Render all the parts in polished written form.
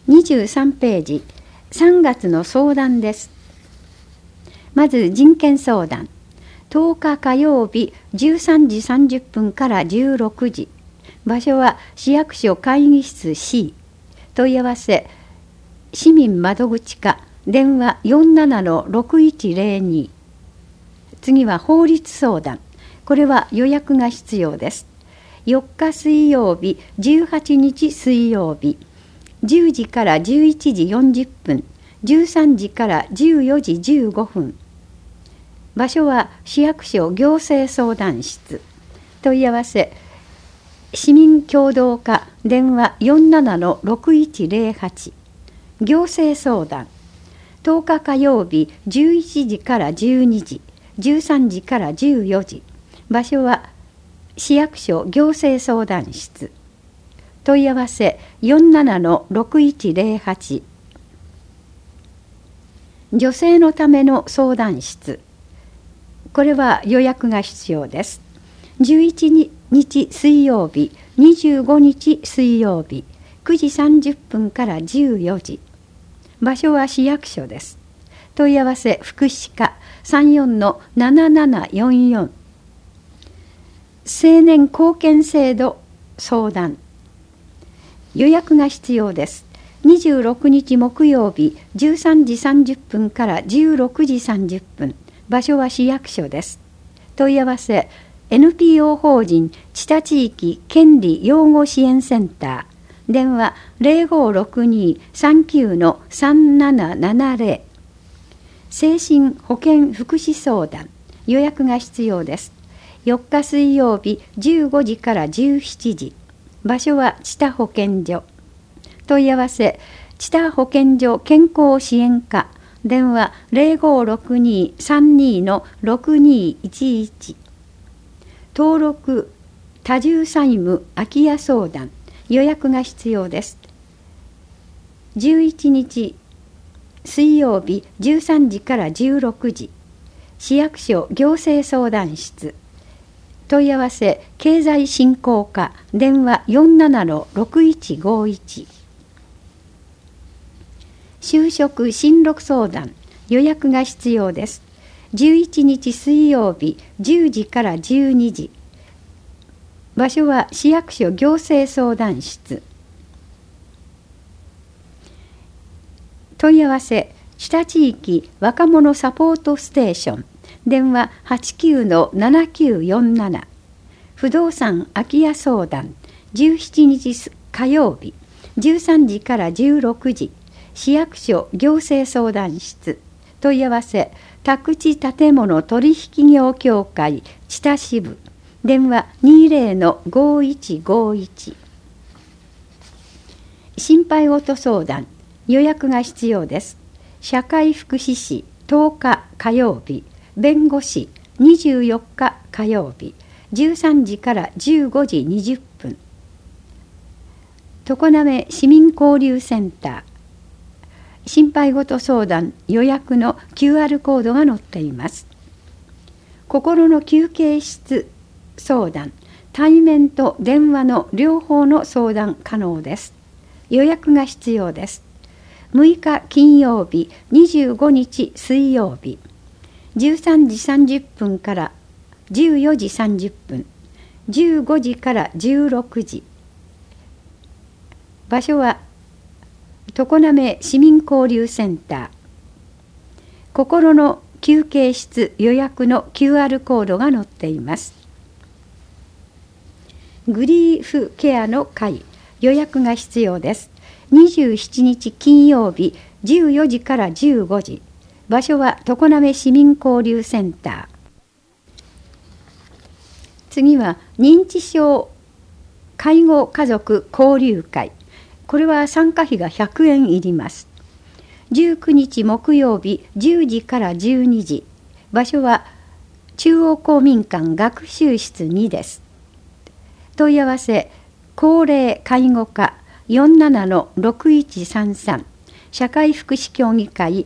23ページ、3月の相談です。まず人権相談。10日火曜日13時30分から16時。場所は市役所会議室 C。問い合わせ、市民窓口課、電話 47-6102。次は法律相談。これは予約が必要です。4日水曜日、18日水曜日。10時から11時40分、13時から14時15分。場所は市役所行政相談室。問い合わせ、市民協働課、電話 47-6108。行政相談。10日火曜日、11時から12時、13時から14時。場所は市役所行政相談室。問い合わせ 47-6108。女性のための相談室。これは予約が必要です。11日水曜日、25日水曜日、9時30分から14時。場所は市役所です。問い合わせ福祉課 34-7744。青年貢献制度相談。予約が必要です。26日木曜日13時30分から16時30分。場所は市役所です。問い合わせ NPO 法人知多地域権利擁護支援センター。電話 0562-39-3770。精神保健福祉相談。予約が必要です。4日水曜日15時から17時。場所は知多保健所。問い合わせ、知多保健所健康支援課。電話 0562-32-6211。登録多重債務空き家相談。予約が必要です。11日水曜日13時から16時。市役所行政相談室。問い合わせ経済振興課。電話 47-6151。就職進路相談。予約が必要です。11日水曜日10時から12時。場所は市役所行政相談室。問い合わせ、知多地域若者サポートステーション。電話 89-7947。不動産空き家相談。17日火曜日13時から16時。市役所行政相談室。問い合わせ、宅地建物取引業協会知多支部。電話 20-5151。心配事相談。予約が必要です。社会福祉士10日火曜日。弁護士24日火曜日。13時から15時20分。常滑市民交流センター。心配事相談予約の QR コードが載っています。心の休憩室相談。対面と電話の両方の相談可能です。予約が必要です。6日金曜日、25日水曜日。13時30分から14時30分。15時から16時。場所は常滑市民交流センター。心の休憩室予約の QR コードが載っています。グリーフケアの会。予約が必要です。27日金曜日14時から15時。場所は常滑市民交流センター。次は認知症介護家族交流会。これは参加費が100円いります。19日木曜日10時から12時。場所は中央公民館学習室2です。問い合わせ、高齢介護課 47-6133。社会福祉協議会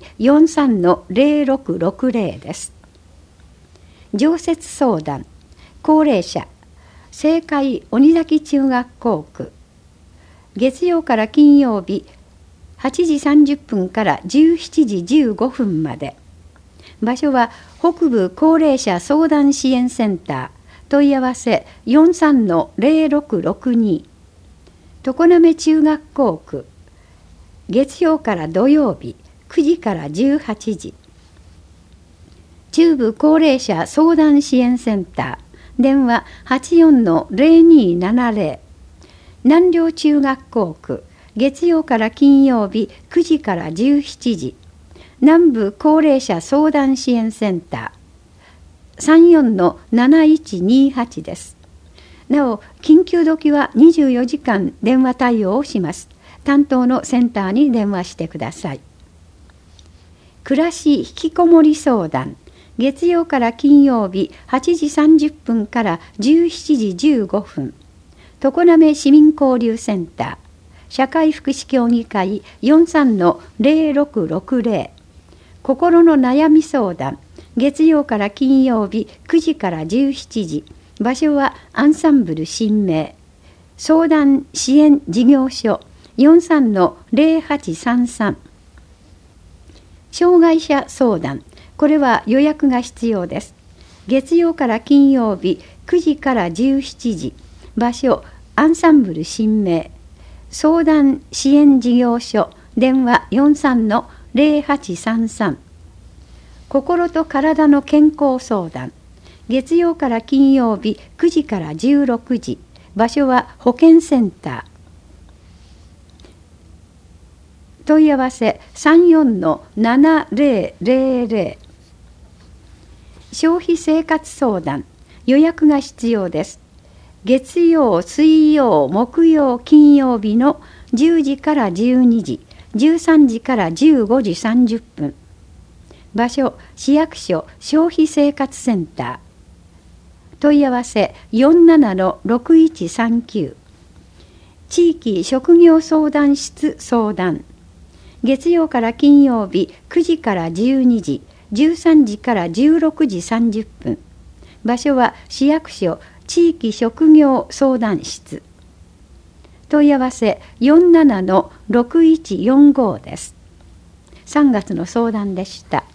43-0660 です。常設相談。高齢者。青海鬼崎中学校区。月曜から金曜日 8時30分から17時15分まで。場所は北部高齢者相談支援センター。問い合わせ 43-0662。常滑中学校区。月曜から土曜日9時から18時。中部高齢者相談支援センター。電話 84-0270。南稜中学校区。月曜から金曜日9時から17時。南部高齢者相談支援センター 34-7128 です。なお、緊急時は24時間電話対応をします。担当のセンターに電話してください。暮らし引きこもり相談。月曜から金曜日8時30分から17時15分。常滑市民交流センター。社会福祉協議会 43-0660。心の悩み相談。月曜から金曜日9時から17時。場所はアンサンブル新名。相談支援事業所 43-0833。障害者相談。これは予約が必要です。月曜から金曜日9時から17時。場所アンサンブル新名。相談支援事業所。電話 43-0833。心と体の健康相談。月曜から金曜日9時から16時。場所は保健センター。問い合わせ 34-7000。消費生活相談。予約が必要です。月曜、水曜、木曜、金曜日の10時から12時、13時から15時30分。場所、市役所消費生活センター。問い合わせ 47-6139。地域職業相談室相談。月曜から金曜日9時から12時、13時から16時30分。場所は市役所地域職業相談室。問い合わせ 47-6145 です。3月の相談でした。